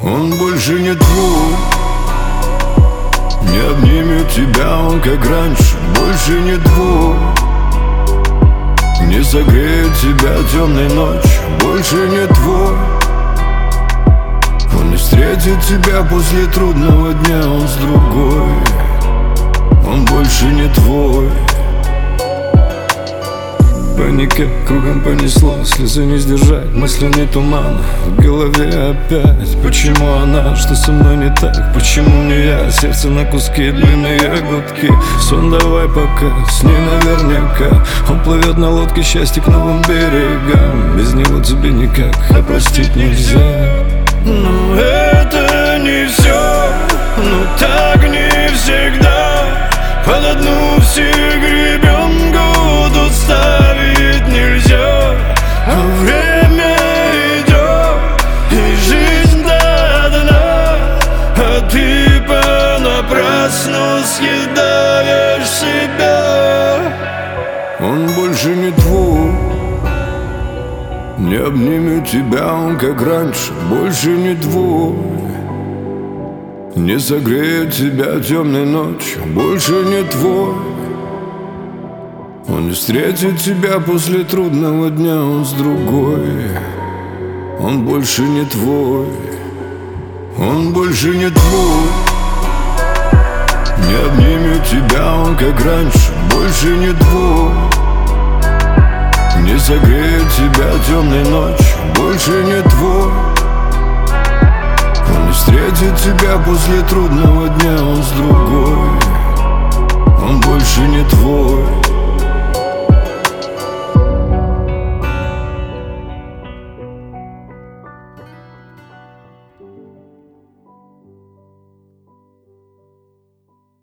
Он больше не твой, не обнимет тебя он, как раньше. Больше не твой, не согреет тебя темной ночью. Больше не твой, он не встретит тебя после трудного дня. Он с другой, он больше не твой. Паника кругом понесло, слезы не сдержать, мысленный туман в голове опять. Почему она, что со мной не так? Почему не я? Сердце на куски, длинные гудки. Сон давай пока, с ней наверняка. Он плывет на лодке счастья к новым берегам. Без него тебе никак, а простить нельзя. Но это не все, но так не всегда. Под одну все гребенку тут ставить нельзя. А время идет, и жизнь до дна, а ты понапрасну съедаешь себя. Он больше не твой, не обнимет тебя он, как раньше. Больше не твой, не согреет тебя темной ночью. Больше не твой, он не встретит тебя после трудного дня. Он с другой, он больше не твой. Он больше не твой, не обнимет тебя он, как раньше. Больше не твой, не согреет тебя темной ночью. Больше не твой, он не встретит тебя после трудного дня. Он с другой, он больше не твой.